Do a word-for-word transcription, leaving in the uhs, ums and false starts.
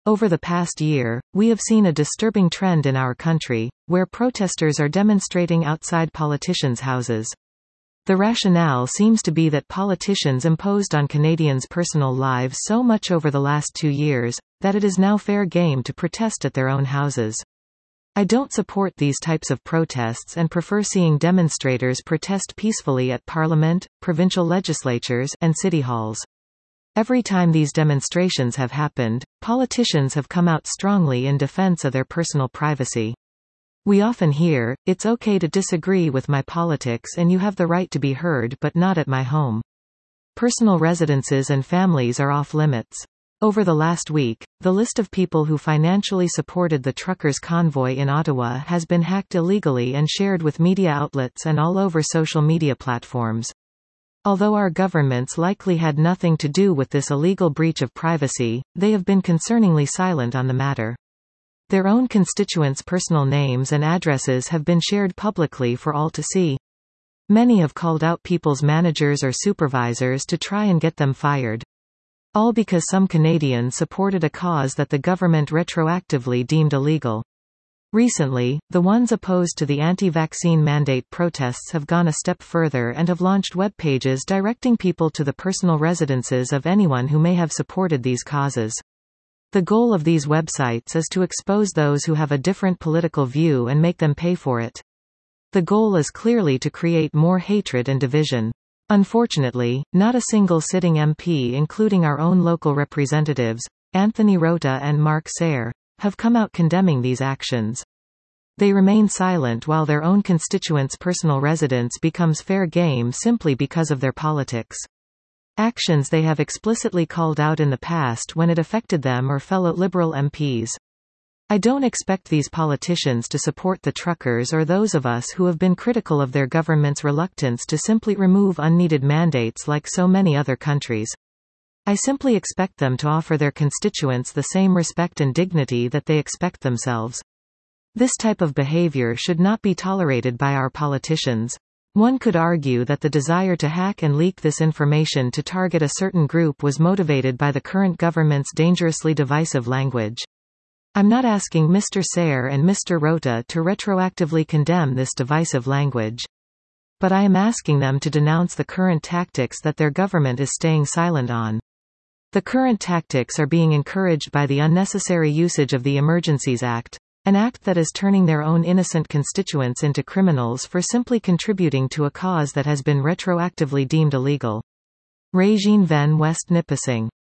Over the past year, we have seen a disturbing trend in our country, where protesters are demonstrating outside politicians' houses. The rationale seems to be that politicians imposed on Canadians' personal lives so much over the last two years, that it is now fair game to protest at their own houses. I don't support these types of protests and prefer seeing demonstrators protest peacefully at Parliament, provincial legislatures, and city halls. Every time these demonstrations have happened, politicians have come out strongly in defense of their personal privacy. We often hear, "It's okay to disagree with my politics and you have the right to be heard, but not at my home." Personal residences and families are off limits. Over the last week, the list of people who financially supported the truckers' convoy in Ottawa has been hacked illegally and shared with media outlets and all over social media platforms. Although our governments likely had nothing to do with this illegal breach of privacy, they have been concerningly silent on the matter. Their own constituents' personal names and addresses have been shared publicly for all to see. Many have called out people's managers or supervisors to try and get them fired. All because some Canadians supported a cause that the government retroactively deemed illegal. Recently, the ones opposed to the anti-vaccine mandate protests have gone a step further and have launched web pages directing people to the personal residences of anyone who may have supported these causes. The goal of these websites is to expose those who have a different political view and make them pay for it. The goal is clearly to create more hatred and division. Unfortunately, not a single sitting M P, including our own local representatives, Anthony Rota and Mark Sayre, have come out condemning these actions. They remain silent while their own constituents' personal residence becomes fair game simply because of their politics. Actions they have explicitly called out in the past when it affected them or fellow Liberal M Ps. I don't expect these politicians to support the truckers or those of us who have been critical of their government's reluctance to simply remove unneeded mandates like so many other countries. I simply expect them to offer their constituents the same respect and dignity that they expect themselves. This type of behavior should not be tolerated by our politicians. One could argue that the desire to hack and leak this information to target a certain group was motivated by the current government's dangerously divisive language. I'm not asking Mister Sayre and Mister Rota to retroactively condemn this divisive language. But I am asking them to denounce the current tactics that their government is staying silent on. The current tactics are being encouraged by the unnecessary usage of the Emergencies Act, an act that is turning their own innocent constituents into criminals for simply contributing to a cause that has been retroactively deemed illegal. Regine van West Nipissing.